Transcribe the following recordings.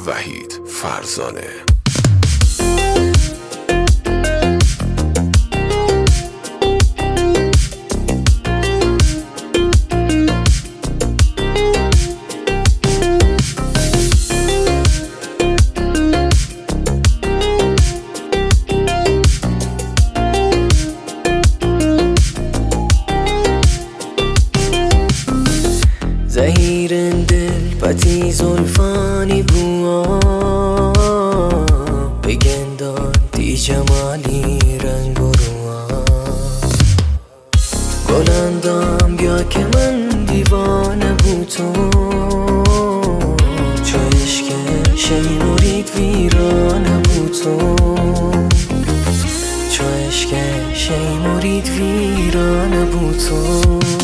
وحید فرزانه. زهیر دل پتی زلفانی بوا بگندان دی جمالی رنگ و روا گلندام بیا که من دیوانه بود تو چو عشق شی مرید ویرانه بود تو چو عشق شی مرید ویرانه بود تو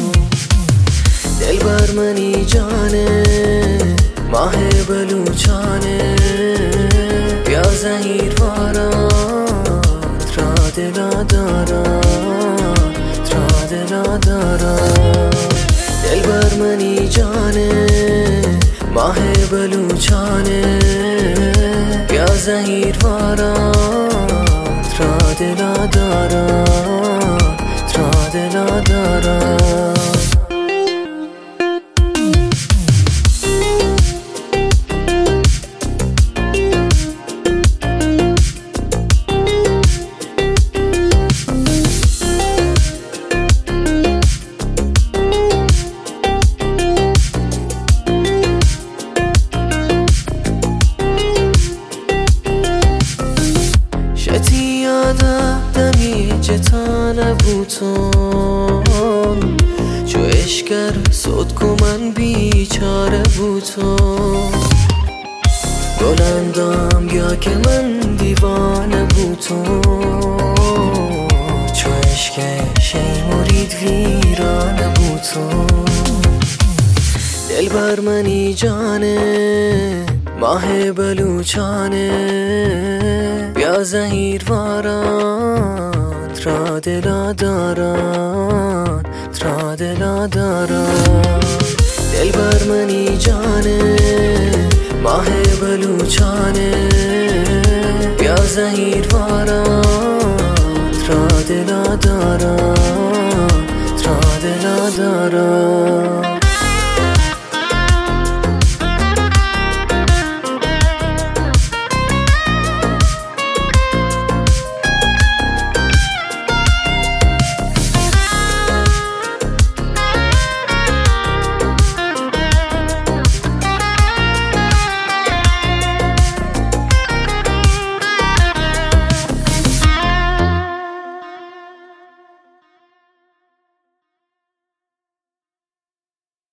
دل بر منی جانه ماه بلوچانه بیا زهیر وارات را دلا دارات را دلا دارات دل بر منی جانه ماه بلوچانه بیا زهیر وارات را دلا دارات را دلا دارات شتی یاده دمی جتانه بوتون چو اشکر صد من بیچاره بوتون گلندام بیا که من دیوانه بوتون چو عشق شی مرید ویرانه بوتون دل بر منی جانه ماه بلوچانه بیا زهیر وارات را دلا دارات را دلا دارات دل بر منی جانه ماه بلوچانه